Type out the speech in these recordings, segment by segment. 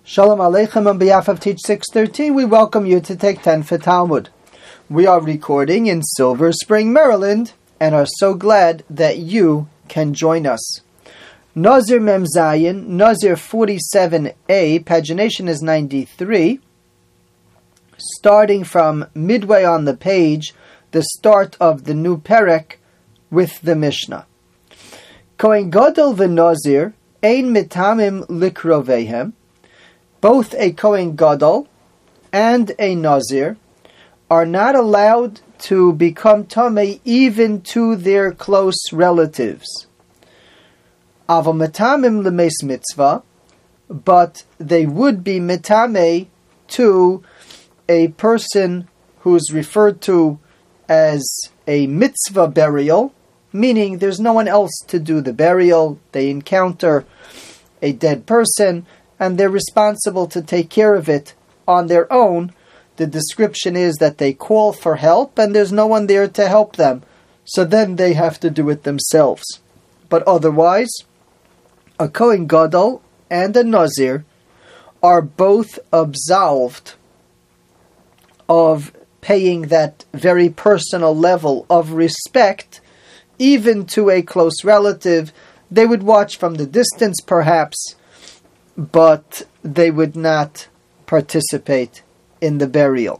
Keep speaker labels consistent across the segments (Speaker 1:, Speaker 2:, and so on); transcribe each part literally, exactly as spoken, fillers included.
Speaker 1: Shalom Aleichem. On behalf of Teach six thirteen, we welcome you to take ten for Talmud. We are recording in Silver Spring, Maryland, and are so glad that you can join us. Nazir Mem Zayin, Nazir forty-seven A, pagination is ninety-three. Starting from midway on the page, the start of the new Perek with the Mishnah. Kohen Gadol v'Nazir, ein mitamim likrovehem. Both a Kohen Gadol and a Nazir are not allowed to become Tamei even to their close relatives. Aval mitamim lemes mitzvah, but they would be mitamei to a person who is referred to as a mitzvah burial, meaning there's no one else to do the burial. They encounter a dead person and they're responsible to take care of it on their own. The description is that they call for help and there's no one there to help them. So then they have to do it themselves. But otherwise, a Kohen Gadol and a Nazir are both absolved of paying that very personal level of respect, even to a close relative. They would watch from the distance perhaps, but they would not participate in the burial.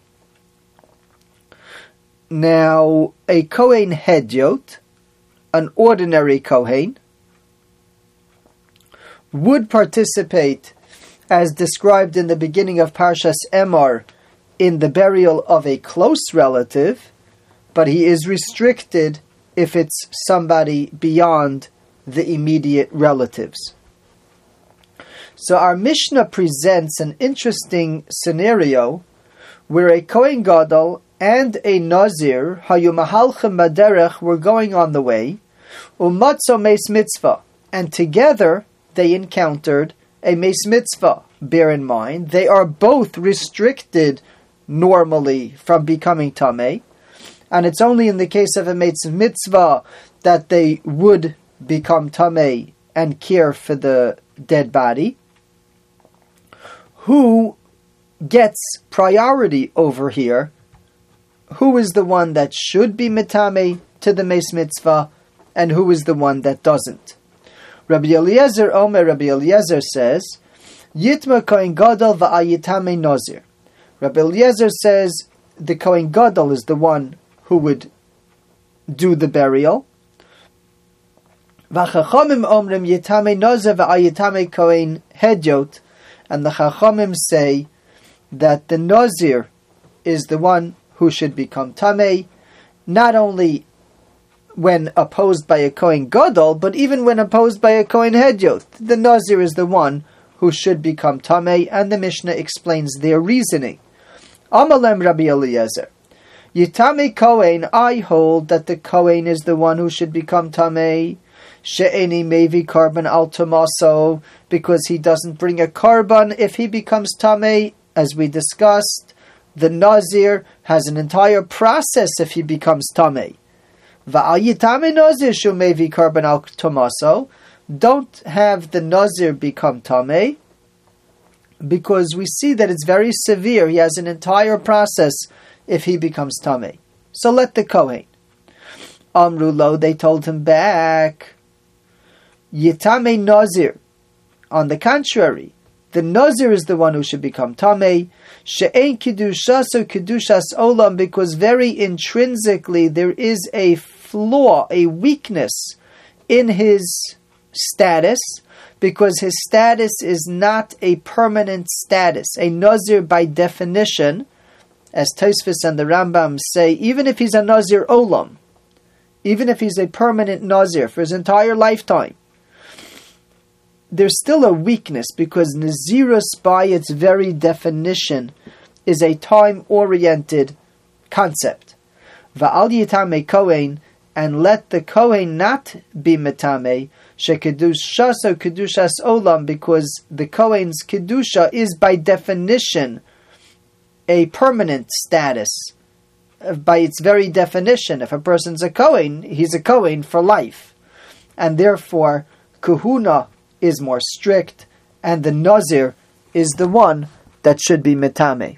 Speaker 1: Now, a Kohen Hedyot, an ordinary Kohen, would participate, as described in the beginning of Parshas Emor, in the burial of a close relative, but he is restricted if it's somebody beyond the immediate relatives. So our Mishnah presents an interesting scenario where a Kohen Gadol and a Nazir, hayu mahalchem baderech, were going on the way, umatzo meis mitzvah, and together they encountered a meis mitzvah. Bear in mind, they are both restricted normally from becoming tamei, and it's only in the case of a meis mitzvah that they would become tamei and care for the dead body. Who gets priority over here? Who is the one that should be mitamei to the meis mitzvah, and who is the one that doesn't? Rabbi Eliezer Omer, Rabbi Eliezer says, Yitma Kohen Gadol va'ayitame Nazir. Rabbi Eliezer says the Kohen Gadol is the one who would do the burial. V'chachamim omrim yitame Nazir va'ayitame Kohen Hedyot. And the Chachamim say that the Nazir is the one who should become Tamei, not only when opposed by a Kohen Gadol, but even when opposed by a Kohen Hedyot. The Nazir is the one who should become Tamei, and the Mishnah explains their reasoning. Amalem Rabbi Eliezer. Yitame Kohen, I hold that the Kohen is the one who should become Tamei, she'eni mevi karban al tomaso, because he doesn't bring a karban if he becomes tamei. As we discussed, the Nazir has an entire process if he becomes tamei. Va'ayitame Nazir shu mevi karban al tomaso. Don't have the Nazir become tamei, because we see that it's very severe. He has an entire process if he becomes tamei. So let the Kohen. Amru lo, they told him back, Yitame Nazir. On the contrary, the Nazir is the one who should become Tamei. She'ein Kedushas or Kedushas Olam, because very intrinsically there is a flaw, a weakness in his status, because his status is not a permanent status. A Nazir, by definition, as Tosfos and the Rambam say, even if he's a Nazir Olam, even if he's a permanent Nazir for his entire lifetime, there's still a weakness, because Nazirus, by its very definition, is a time-oriented concept. Va'al yitame Kohen, and let the Kohen not be metame, shekedushas or kedushas olam, because the Kohen's kedusha is by definition a permanent status. By its very definition, if a person's a Kohen, he's a Kohen for life, and therefore kahuna is more strict, and the Nazir is the one that should be metame.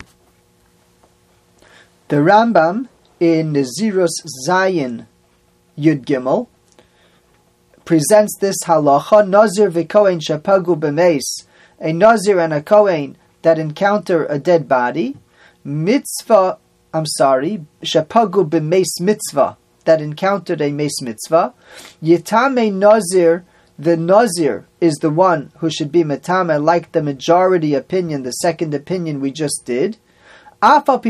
Speaker 1: The Rambam in Nazirus Zayin Yud Gimel presents this halacha: Nazir v'kohen shepagu b'meis, a Nazir and a Kohen that encounter a dead body, mitzvah, I'm sorry, shepagu b'meis mitzvah, that encountered a meis mitzvah, yitame Nazir, the Nazir is the one who should be metame, like the majority opinion, the second opinion we just did. Even though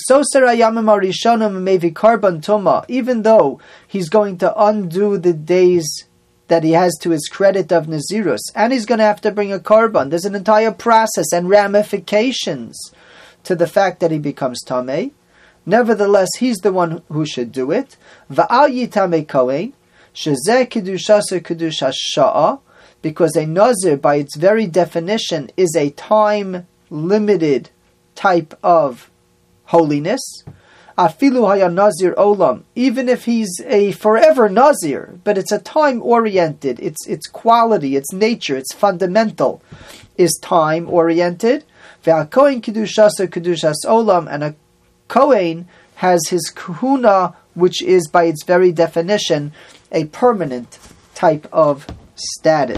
Speaker 1: he's going to undo the days that he has to his credit of Nazirus, and he's going to have to bring a korban, there's an entire process and ramifications to the fact that he becomes tamei. Nevertheless, he's the one who should do it. Va'al yitame kohen, shezeh kedushas kedushas sha'a, because a Nazir, by its very definition, is a time-limited type of holiness. Afilu haya Nazir olam, even if he's a forever Nazir, but it's a time-oriented, its its quality, its nature, its fundamental is time-oriented. Ve'akohen kedushas kedushas olam, and a Kohen has his kahuna, which is by its very definition a permanent type of status.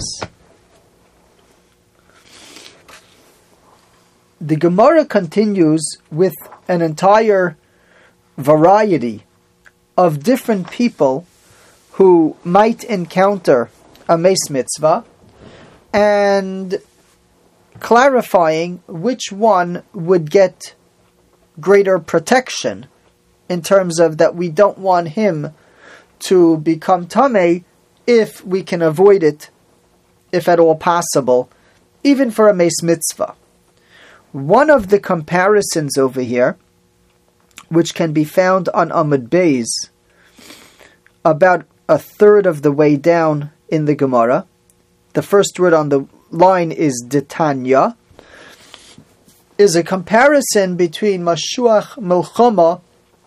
Speaker 1: The Gemara continues with an entire variety of different people who might encounter a meis mitzvah, and clarifying which one would get greater protection, in terms of that we don't want him to become tamei if we can avoid it, if at all possible, even for a meis mitzvah. One of the comparisons over here, which can be found on Amud Beis, about a third of the way down in the Gemara, the first word on the line is Detanya, is a comparison between Mashuach Milchama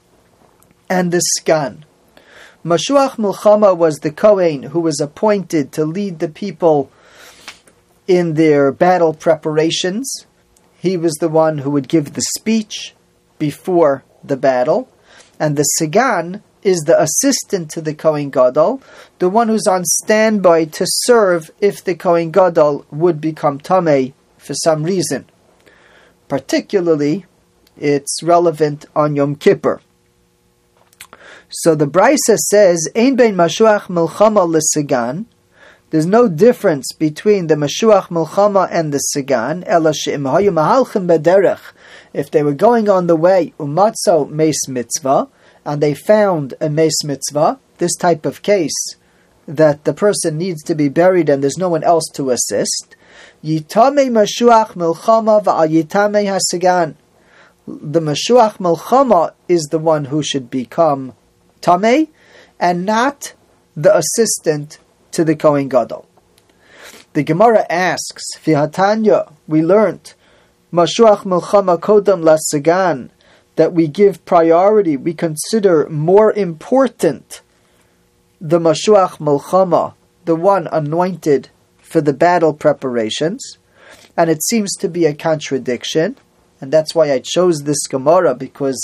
Speaker 1: and the Sgan. Mashuach Milchama was the Kohen who was appointed to lead the people in their battle preparations. He was the one who would give the speech before the battle. And the Sagan is the assistant to the Kohen Gadol, the one who's on standby to serve if the Kohen Gadol would become Tamei for some reason. Particularly, it's relevant on Yom Kippur. So the Brisa says, Ein bein Mashuach Milchama l'Sagan. There's no difference between the Mashuach Milchama and the Sagan. Ela she'im hayu mahalchim bederech. If they were going on the way, umatzo meis mitzvah, and they found a meis mitzvah, this type of case, that the person needs to be buried and there's no one else to assist, Yitame Mashuach Milchama va'al Yitame Hasagan. The Mashuach Milchama is the one who should become Tamei, and not the assistant to the Kohen Gadol. The Gemara asks, V'hatanya, we learnt, Mashuach Milchama Kodam Lasagan, that we give priority, we consider more important the Mashuach Milchama, the one anointed for the battle preparations, and it seems to be a contradiction, and that's why I chose this Gemara, because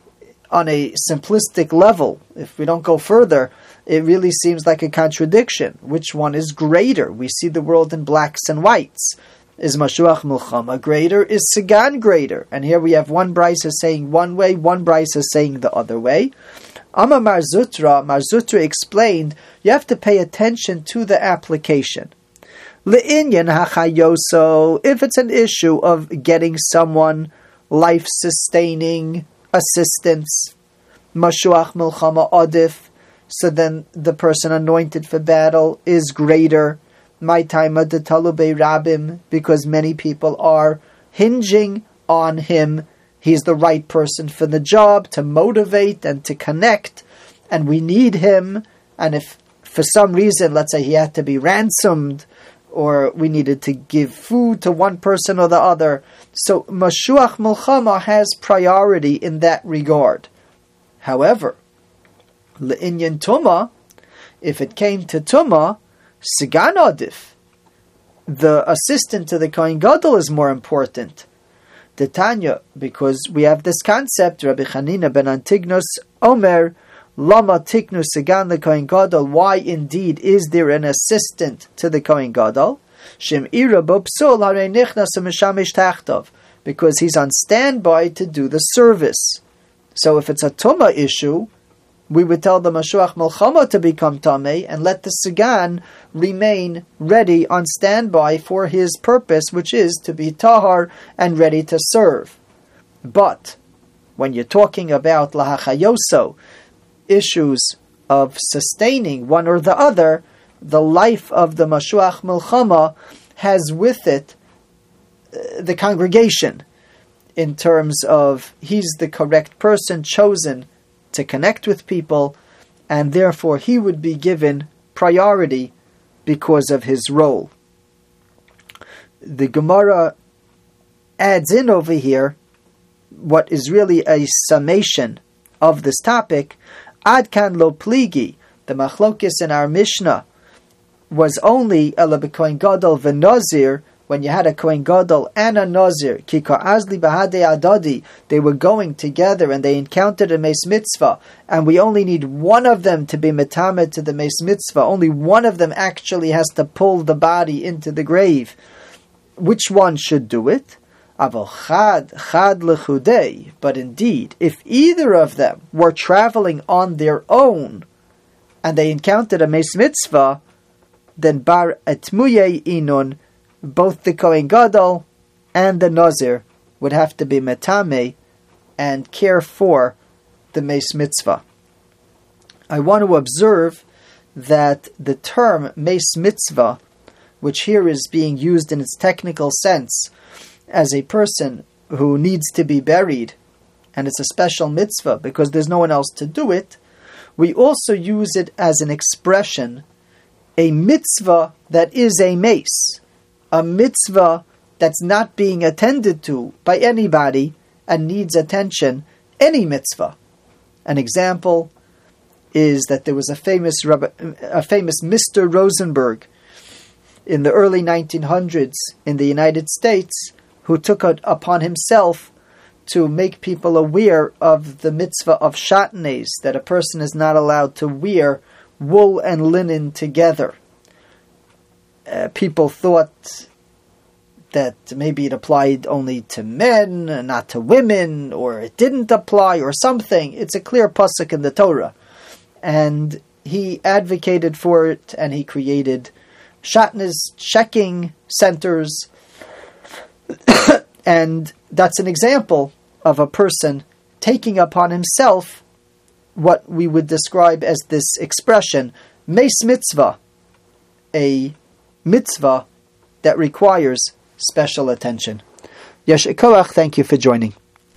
Speaker 1: on a simplistic level, if we don't go further, it really seems like a contradiction. Which one is greater? We see the world in blacks and whites. Is Mashuach Milchama greater? Is Sagan greater? And here we have one brisa saying one way, one brisa saying the other way. Amma Mar Zutra, Mar Zutra explained, you have to pay attention to the application. Le'inyan hachayoso, if it's an issue of getting someone life-sustaining assistance, Mashuach Milchama Adif, so then the person anointed for battle is greater. My time at the Talubei Rabim, because many people are hinging on him. He's the right person for the job, to motivate and to connect, and we need him. And if for some reason, let's say he had to be ransomed, or we needed to give food to one person or the other, so Mashuach Milchama has priority in that regard. However, Le'inyan Tumah, if it came to Tumah, Sigan Adif, the assistant to the Kohen Gadol is more important. The Tanya, because we have this concept, Rabbi Chanina ben Antignus Omer, Lama Tiknu Sigan the Kohen Gadol, why indeed is there an assistant to the Kohen Gadol? Shem Ira Bopsul Hare Nichnas Mishamish Tachtov, because he's on standby to do the service. So if it's a Tumah issue, we would tell the Mashuach Melchama to become Tameh and let the Sigan remain ready on standby for his purpose, which is to be Tahar and ready to serve. But when you're talking about Lahachayoso, issues of sustaining one or the other, the life of the Mashuach Melchama has with it uh, the congregation, in terms of he's the correct person chosen to connect with people, and therefore he would be given priority because of his role. The Gemara adds in over here what is really a summation of this topic. Ad kan lo pligi, the machlokis in our Mishnah was only ela b'kohen gadol v'nazir, when you had a Kohen Gadol and a Nazir, Kika Azli Bahade Adadi, they were going together and they encountered a Meis Mitzvah, and we only need one of them to be Metamed to the Meis Mitzvah. Only one of them actually has to pull the body into the grave. Which one should do it? Aval Chad, Chad Lechudei. But indeed, if either of them were traveling on their own and they encountered a Meis Mitzvah, then Bar Etmuye Inun, both the Kohen Gadol and the Nazir would have to be metame and care for the Meis Mitzvah. I want to observe that the term Meis Mitzvah, which here is being used in its technical sense as a person who needs to be buried, and it's a special mitzvah because there's no one else to do it, we also use it as an expression, a mitzvah that is a mace. A mitzvah that's not being attended to by anybody and needs attention, any mitzvah. An example is that there was a famous a famous Mister Rosenberg in the early nineteen hundreds in the United States who took it upon himself to make people aware of the mitzvah of shatnez, that a person is not allowed to wear wool and linen together. Uh, people thought that maybe it applied only to men, not to women, or it didn't apply, or something. It's a clear pasuk in the Torah. And he advocated for it, and he created shatnez checking centers. And that's an example of a person taking upon himself what we would describe as this expression, Meis Mitzvah, a mitzvah that requires special attention. Yesh Koach, thank you for joining.